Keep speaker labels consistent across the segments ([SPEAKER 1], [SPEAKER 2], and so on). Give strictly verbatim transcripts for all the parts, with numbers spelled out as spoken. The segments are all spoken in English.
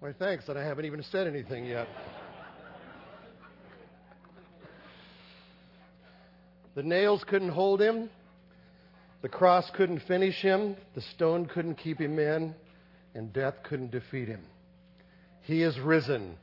[SPEAKER 1] Why, thanks, and I haven't even said anything yet. The nails couldn't hold him. The cross couldn't finish him. The stone couldn't keep him in. And death couldn't defeat him. He is risen.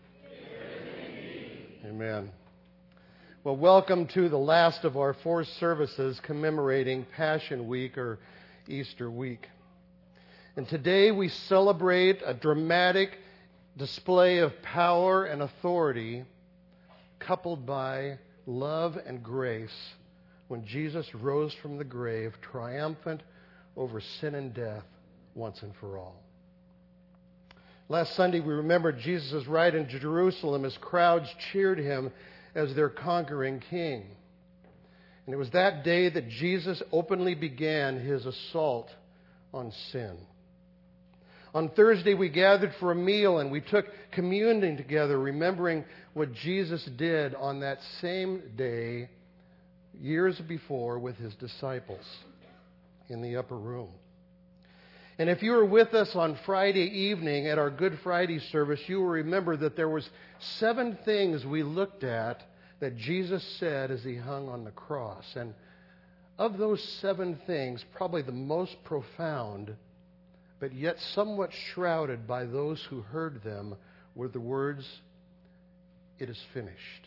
[SPEAKER 1] Amen. Well, welcome to the last of our four services commemorating Passion Week or Easter week. And today we celebrate a dramatic display of power and authority coupled by love and grace when Jesus rose from the grave triumphant over sin and death once and for all. Last Sunday we remembered Jesus' ride into Jerusalem as crowds cheered him as their conquering king. And it was that day that Jesus openly began his assault on sin. On Thursday, we gathered for a meal and we took communion together, remembering what Jesus did on that same day years before with his disciples in the upper room. And if you were with us on Friday evening at our Good Friday service, you will remember that there was seven things we looked at that Jesus said as he hung on the cross. And of those seven things, probably the most profound, but yet somewhat shrouded by those who heard them, were the words, "It is finished."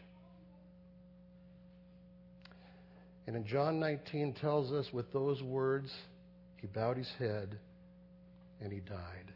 [SPEAKER 1] And in John nineteen tells us with those words, he bowed his head and he died.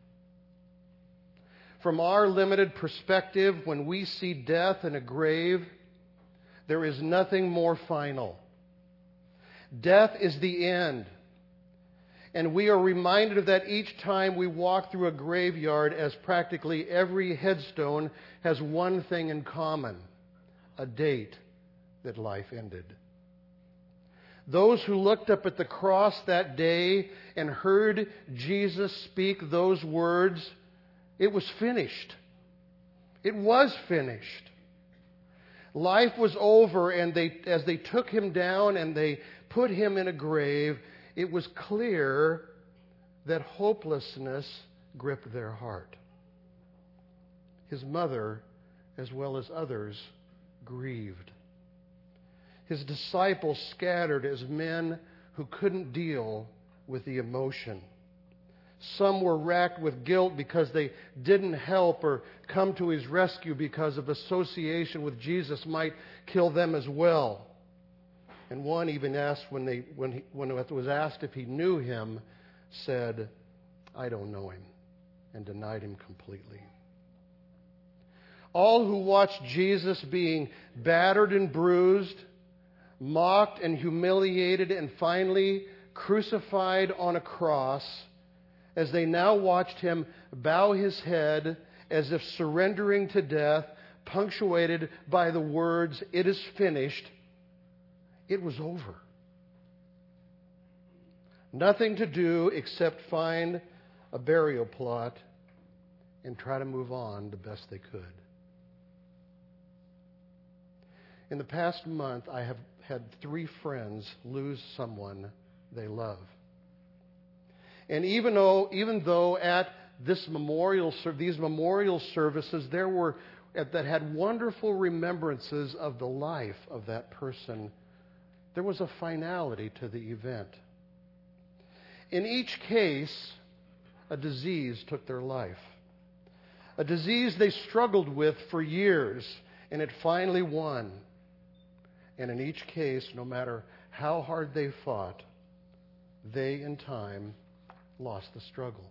[SPEAKER 1] From our limited perspective, when we see death in a grave, there is nothing more final. Death is the end. And we are reminded of that each time we walk through a graveyard, as practically every headstone has one thing in common: a date that life ended. Those who looked up at the cross that day and heard Jesus speak those words, it was finished. It was finished. Life was over, and they, as they took him down and they put him in a grave, it was clear that hopelessness gripped their heart. His mother, as well as others, grieved. His disciples scattered as men who couldn't deal with the emotion. Some were racked with guilt because they didn't help or come to his rescue because of association with Jesus might kill them as well. And one even asked, when they when he, when it was asked if he knew him, said, "I don't know him," and denied him completely. All who watched Jesus being battered and bruised, mocked and humiliated, and finally crucified on a cross, as they now watched him bow his head as if surrendering to death, punctuated by the words, "It is finished," it was over. Nothing to do except find a burial plot and try to move on the best they could. In the past month, I have had three friends lose someone they love. And even though, even though at this memorial, these memorial services, there were that had wonderful remembrances of the life of that person, there was a finality to the event. In each case, a disease took their life. A disease they struggled with for years, and it finally won. And in each case, no matter how hard they fought, they in time lost the struggle.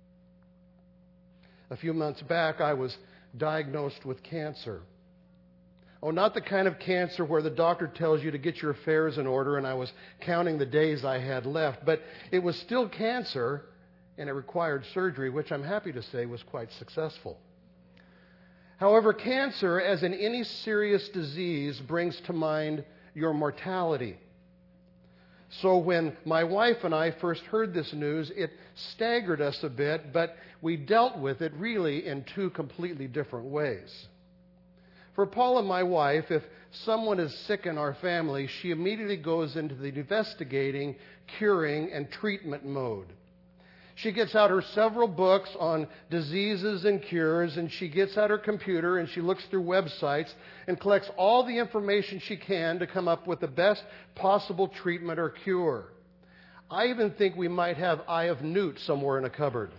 [SPEAKER 1] A few months back, I was diagnosed with cancer. Oh, not the kind of cancer where the doctor tells you to get your affairs in order, and I was counting the days I had left. But it was still cancer, and it required surgery, which I'm happy to say was quite successful. However, cancer, as in any serious disease, brings to mind your mortality. So when my wife and I first heard this news, it staggered us a bit, but we dealt with it really in two completely different ways. For Paula, my wife, if someone is sick in our family, she immediately goes into the investigating, curing, and treatment mode. She gets out her several books on diseases and cures, and she gets out her computer and she looks through websites and collects all the information she can to come up with the best possible treatment or cure. I even think we might have Eye of Newt somewhere in a cupboard.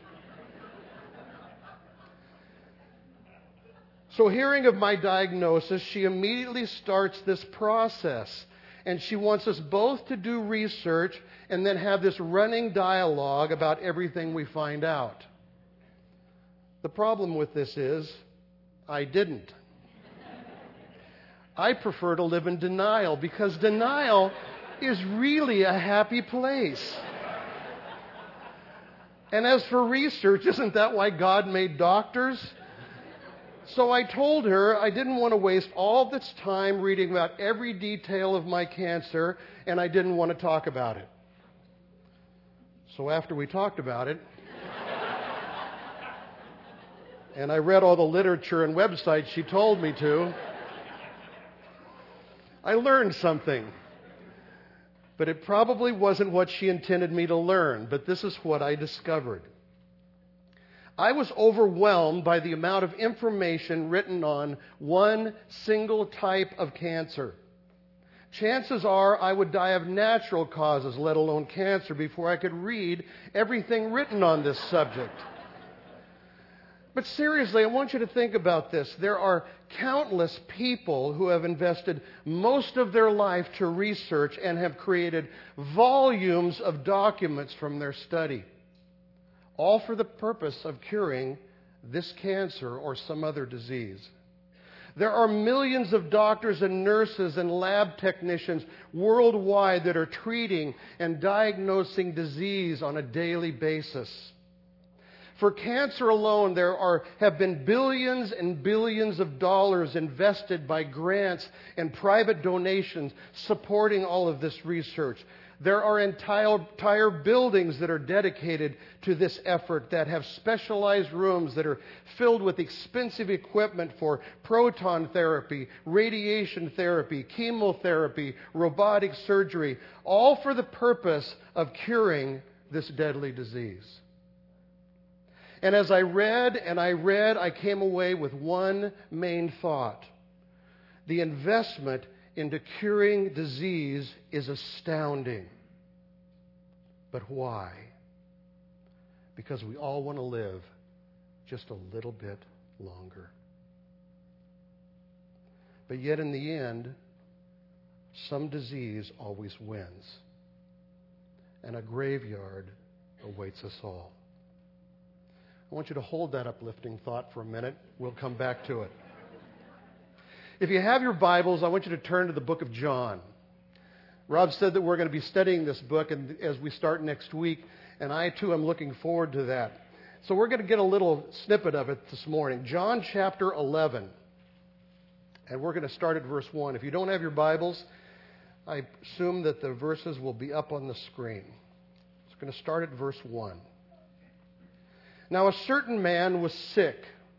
[SPEAKER 1] So hearing of my diagnosis, she immediately starts this process. And she wants us both to do research and then have this running dialogue about everything we find out. The problem with this is, I didn't. I prefer to live in denial, because denial is really a happy place. And as for research, isn't that why God made doctors? So I told her I didn't want to waste all this time reading about every detail of my cancer, and I didn't want to talk about it. So after we talked about it, and I read all the literature and websites she told me to, I learned something. But it probably wasn't what she intended me to learn, but this is what I discovered. I was overwhelmed by the amount of information written on one single type of cancer. Chances are I would die of natural causes, let alone cancer, before I could read everything written on this subject. But seriously, I want you to think about this. There are countless people who have invested most of their life to research and have created volumes of documents from their study, all for the purpose of curing this cancer or some other disease. There are millions of doctors and nurses and lab technicians worldwide that are treating and diagnosing disease on a daily basis. For cancer alone, there are, have been billions and billions of dollars invested by grants and private donations supporting all of this research. There are entire, entire buildings that are dedicated to this effort that have specialized rooms that are filled with expensive equipment for proton therapy, radiation therapy, chemotherapy, robotic surgery, all for the purpose of curing this deadly disease. And as I read and I read, I came away with one main thought. The investment into curing disease is astounding. But why? Because we all want to live just a little bit longer. But yet in the end, some disease always wins. And a graveyard awaits us all. I want you to hold that uplifting thought for a minute. We'll come back to it. If you have your Bibles, I want you to turn to the book of John. Rob said that we're going to be studying this book and as we start next week, and I too am looking forward to that. So we're going to get a little snippet of it this morning. John chapter eleven. And we're going to start at verse one. If you don't have your Bibles, I assume that the verses will be up on the screen. It's going to start at verse one. Now a certain man was sick,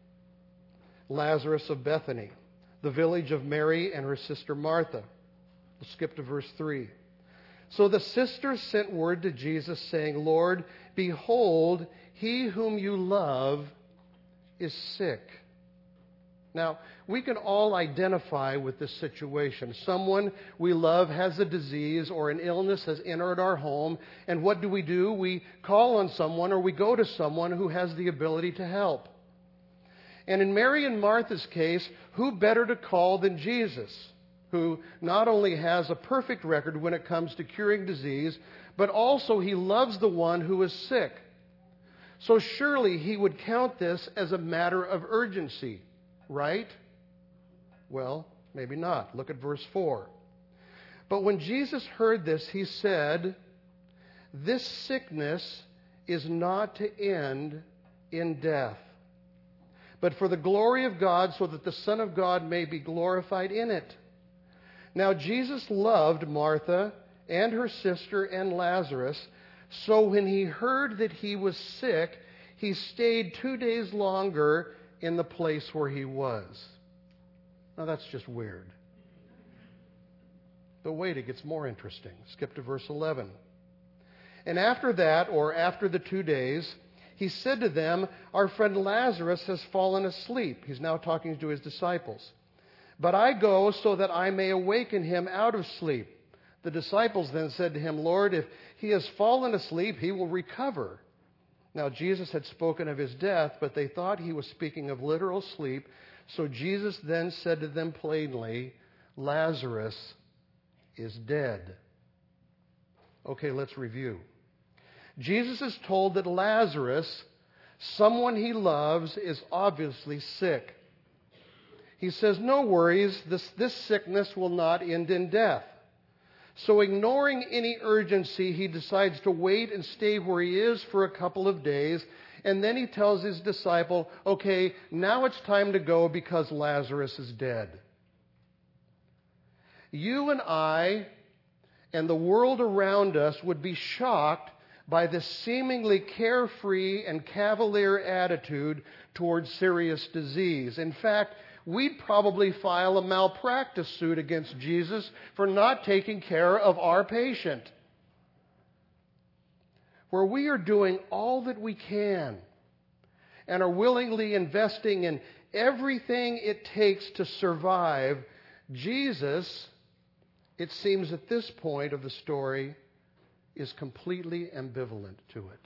[SPEAKER 1] Lazarus of Bethany, the village of Mary and her sister Martha. We'll skip to verse three. So the sisters sent word to Jesus saying, Lord, behold, he whom you love is sick. Now, we can all identify with this situation. Someone we love has a disease or an illness has entered our home, and what do we do? We call on someone or we go to someone who has the ability to help. And in Mary and Martha's case, who better to call than Jesus, who not only has a perfect record when it comes to curing disease, but also he loves the one who is sick. So surely he would count this as a matter of urgency. Right? Well, maybe not. Look at verse four. But when Jesus heard this, he said, this sickness is not to end in death, but for the glory of God, so that the Son of God may be glorified in it. Now Jesus loved Martha and her sister and Lazarus, so when he heard that he was sick, he stayed two days longer in the place where he was. Now that's just weird. But wait, it gets more interesting. Skip to verse eleven. And after that, or after the two days, he said to them, "Our friend Lazarus has fallen asleep." He's now talking to his disciples. "But I go so that I may awaken him out of sleep." The disciples then said to him, "Lord, if he has fallen asleep, he will recover." Now Jesus had spoken of his death, but they thought he was speaking of literal sleep. So Jesus then said to them plainly, "Lazarus is dead." Okay, let's review. Jesus is told that Lazarus, someone he loves, is obviously sick. He says, "No worries, this, this sickness will not end in death." So ignoring any urgency, he decides to wait and stay where he is for a couple of days. And then he tells his disciple, "Okay, now it's time to go because Lazarus is dead." You and I and the world around us would be shocked by this seemingly carefree and cavalier attitude towards serious disease. In fact, we'd probably file a malpractice suit against Jesus for not taking care of our patient. Where we are doing all that we can and are willingly investing in everything it takes to survive, Jesus, it seems at this point of the story, is completely ambivalent to it.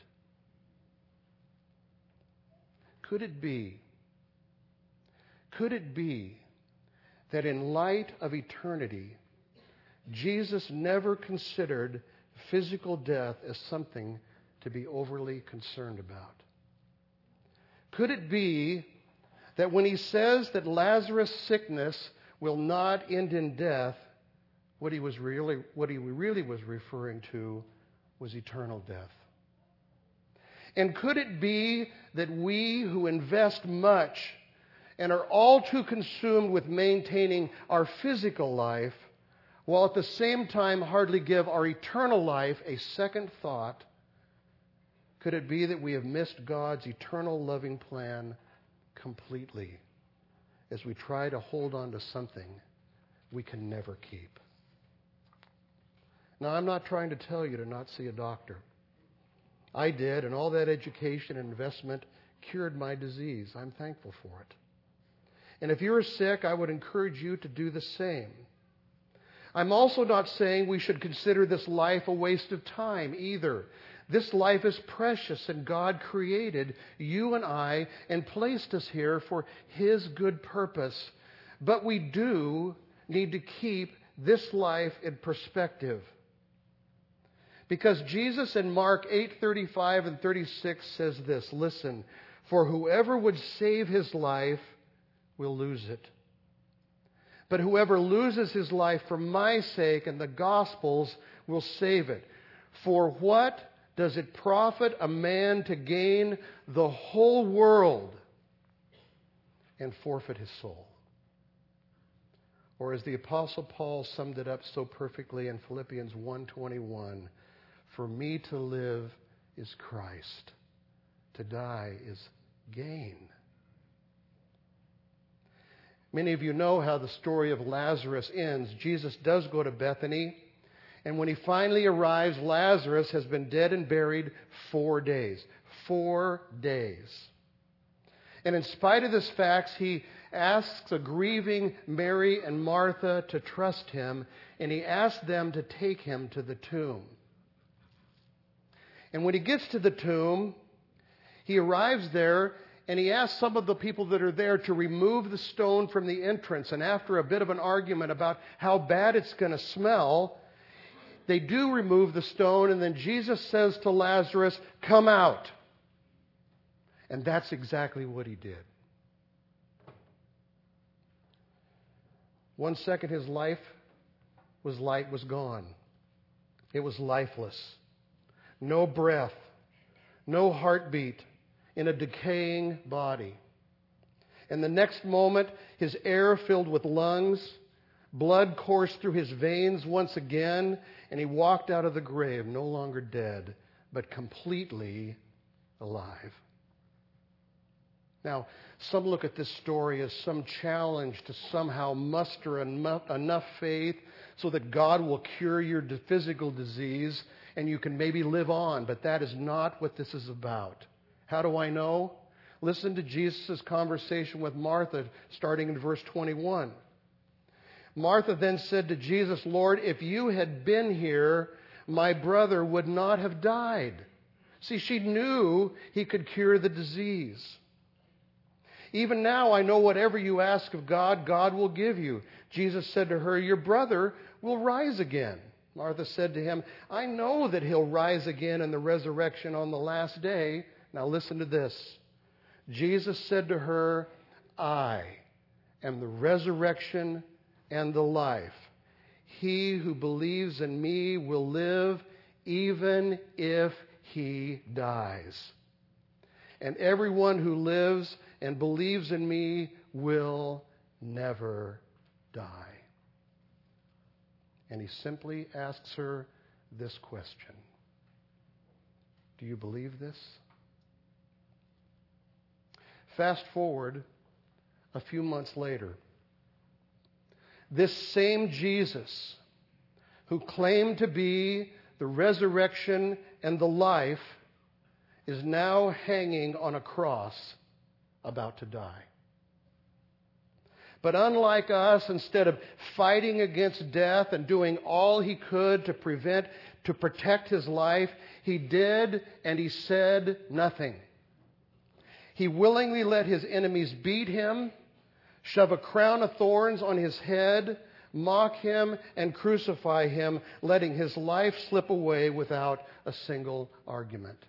[SPEAKER 1] Could it be, could it be that in light of eternity, Jesus never considered physical death as something to be overly concerned about? Could it be that when he says that Lazarus' sickness will not end in death, what he was really, what he really was referring to was eternal death? And could it be that we who invest much and are all too consumed with maintaining our physical life, while at the same time hardly give our eternal life a second thought, could it be that we have missed God's eternal loving plan completely as we try to hold on to something we can never keep? Now, I'm not trying to tell you to not see a doctor. I did, and all that education and investment cured my disease. I'm thankful for it. And if you're sick, I would encourage you to do the same. I'm also not saying we should consider this life a waste of time either. This life is precious, and God created you and I and placed us here for His good purpose. But we do need to keep this life in perspective. Because Jesus in Mark eight thirty-five and thirty-six says this, "Listen, for whoever would save his life will lose it. But whoever loses his life for my sake and the gospel's will save it. For what does it profit a man to gain the whole world and forfeit his soul?" Or as the Apostle Paul summed it up so perfectly in Philippians one twenty-one, "For me to live is Christ, to die is gain." Many of you know how the story of Lazarus ends. Jesus does go to Bethany, and when he finally arrives, Lazarus has been dead and buried four days. Four days. And in spite of this fact, he asks a grieving Mary and Martha to trust him, and he asks them to take him to the tomb. And when he gets to the tomb, he arrives there, and he asks some of the people that are there to remove the stone from the entrance. And after a bit of an argument about how bad it's going to smell, they do remove the stone, and then Jesus says to Lazarus, "Come out." And that's exactly what he did. One second his life was light was gone. It was lifeless. No breath, no heartbeat in a decaying body. And the next moment, his air filled with lungs, blood coursed through his veins once again, and he walked out of the grave, no longer dead, but completely alive. Now, some look at this story as some challenge to somehow muster enough faith so that God will cure your physical disease and you can maybe live on, but that is not what this is about. How do I know? Listen to Jesus' conversation with Martha, starting in verse twenty-one. Martha then said to Jesus, "Lord, if you had been here, my brother would not have died." See, she knew he could cure the disease. "Even now I know whatever you ask of God, God will give you." Jesus said to her, "Your brother will rise again." Martha said to him, "I know that he'll rise again in the resurrection on the last day." Now listen to this. Jesus said to her, "I am the resurrection and the life. He who believes in me will live even if he dies. And everyone who lives and believes in me will never die." And he simply asks her this question. Do you believe this? Fast forward a few months later. This same Jesus, who claimed to be the resurrection and the life, is now hanging on a cross, about to die. But unlike us, instead of fighting against death and doing all he could to prevent, to protect his life, he did and he said nothing. He willingly let his enemies beat him, shove a crown of thorns on his head, mock him, and crucify him, letting his life slip away without a single argument.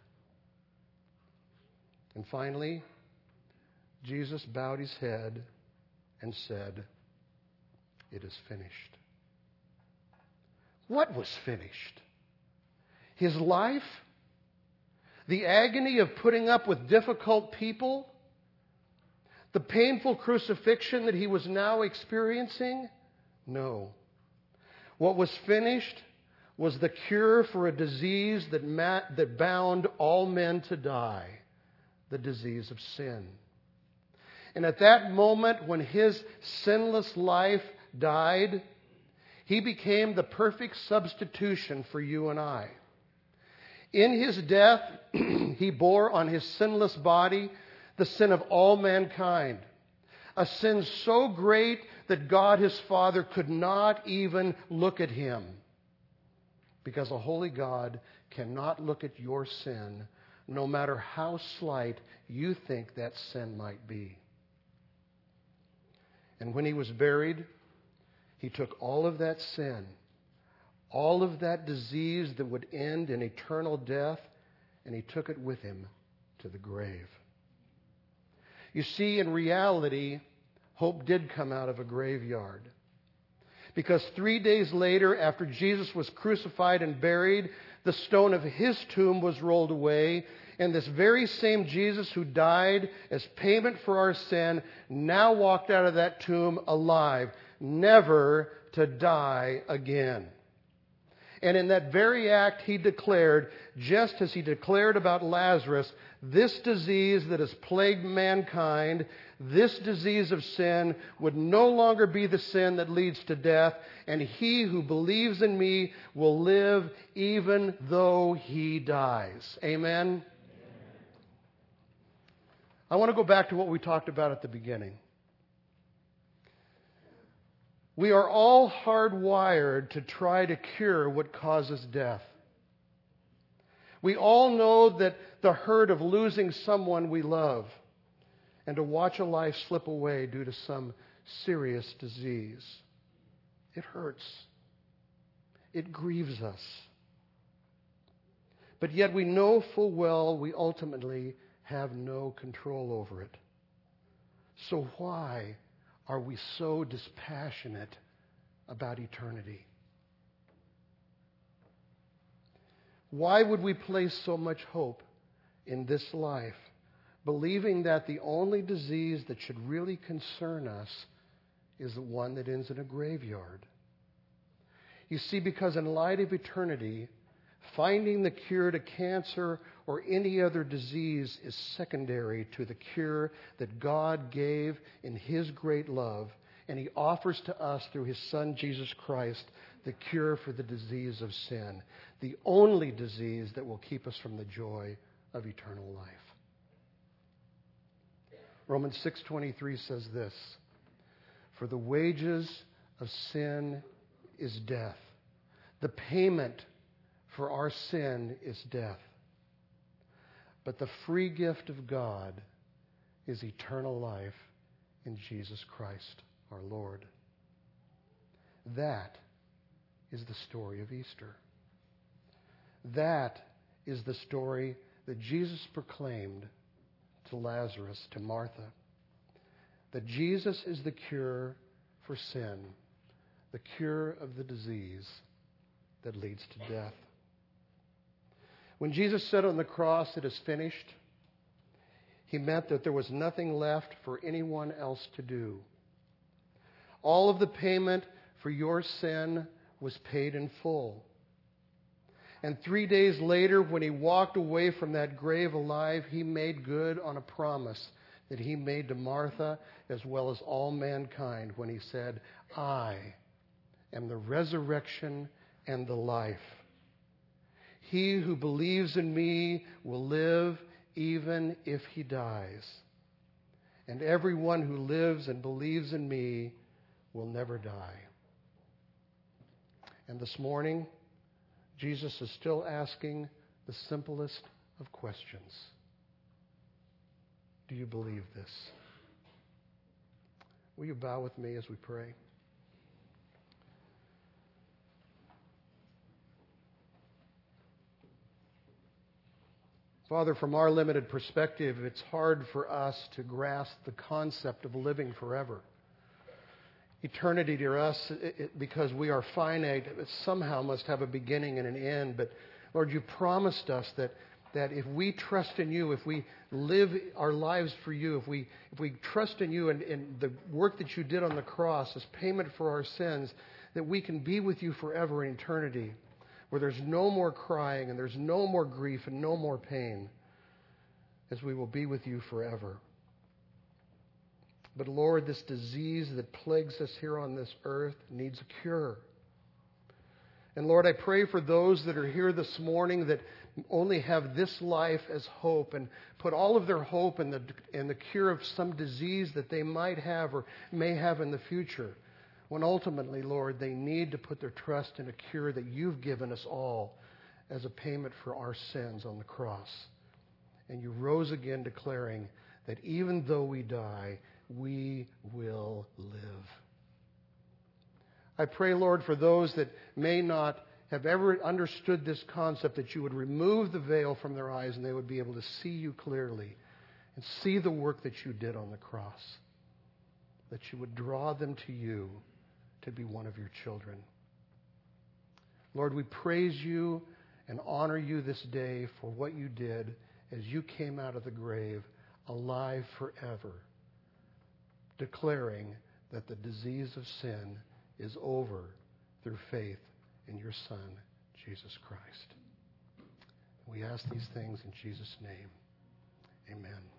[SPEAKER 1] And finally, Jesus bowed his head and said, "It is finished." What was finished? His life? The agony of putting up with difficult people? The painful crucifixion that he was now experiencing? No. What was finished was the cure for a disease that, ma- that bound all men to die, the disease of sin. And at that moment when his sinless life died, he became the perfect substitution for you and I. In his death, he bore on his sinless body the sin of all mankind, a sin so great that God his Father could not even look at him, because a holy God cannot look at your sin, no matter how slight you think that sin might be. And when he was buried, he took all of that sin, all of that disease that would end in eternal death, and he took it with him to the grave. You see, in reality, hope did come out of a graveyard. Because three days later, after Jesus was crucified and buried, the stone of his tomb was rolled away, and this very same Jesus who died as payment for our sin now walked out of that tomb alive, never to die again. And in that very act, he declared, just as he declared about Lazarus, this disease that has plagued mankind, this disease of sin, would no longer be the sin that leads to death, and he who believes in me will live even though he dies. Amen? I want to go back to what we talked about at the beginning. We are all hardwired to try to cure what causes death. We all know that the hurt of losing someone we love and to watch a life slip away due to some serious disease. It hurts. It grieves us. But yet we know full well we ultimately have no control over it. So why are we so dispassionate about eternity? Why would we place so much hope in this life, believing that the only disease that should really concern us is the one that ends in a graveyard? You see, because in light of eternity, finding the cure to cancer or any other disease is secondary to the cure that God gave in his great love, and he offers to us through his Son, Jesus Christ, the cure for the disease of sin, the only disease that will keep us from the joy of eternal life. Romans six twenty-three says this, "For the wages of sin is death. The payment for our sin is death. But the free gift of God is eternal life in Jesus Christ our Lord." That is the story of Easter. That is the story that Jesus proclaimed to Lazarus, to Martha. That Jesus is the cure for sin, the cure of the disease that leads to death. When Jesus said on the cross, "It is finished," he meant that there was nothing left for anyone else to do. All of the payment for your sin was paid in full. And three days later, when he walked away from that grave alive, he made good on a promise that he made to Martha as well as all mankind when he said, "I am the resurrection and the life. He who believes in me will live even if he dies. And everyone who lives and believes in me will never die." And this morning, Jesus is still asking the simplest of questions. Do you believe this? Will you bow with me as we pray? Father, from our limited perspective, it's hard for us to grasp the concept of living forever. Eternity to us, it, it, because we are finite, it somehow must have a beginning and an end. But Lord, you promised us that, that if we trust in you, if we live our lives for you, if we if we trust in you and, and the work that you did on the cross as payment for our sins, that we can be with you forever in eternity, where there's no more crying and there's no more grief and no more pain, as we will be with you forever. But Lord, this disease that plagues us here on this earth needs a cure. And Lord, I pray for those that are here this morning that only have this life as hope and put all of their hope in the, in the cure of some disease that they might have or may have in the future, when ultimately, Lord, they need to put their trust in a cure that you've given us all as a payment for our sins on the cross. And you rose again declaring that even though we die, we will live. I pray, Lord, for those that may not have ever understood this concept, that you would remove the veil from their eyes and they would be able to see you clearly and see the work that you did on the cross, that you would draw them to you to be one of your children. Lord, we praise you and honor you this day for what you did as you came out of the grave alive forever, declaring that the disease of sin is over through faith in your Son, Jesus Christ. We ask these things in Jesus' name. Amen.